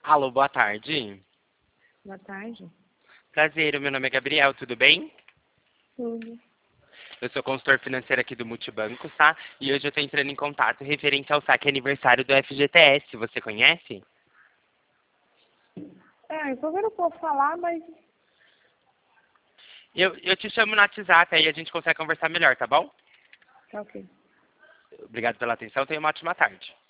Alô, boa tarde. Boa tarde. Prazer, o meu nome é Gabriel, tudo bem? Tudo. Eu sou consultor financeiro aqui do Multibanco, tá? E hoje eu tô entrando em contato referente ao saque aniversário do FGTS, você conhece? Depois eu não posso falar, mas Eu te chamo no WhatsApp, aí a gente consegue conversar melhor, tá bom? tá ok. Obrigado pela atenção, tenha uma ótima tarde.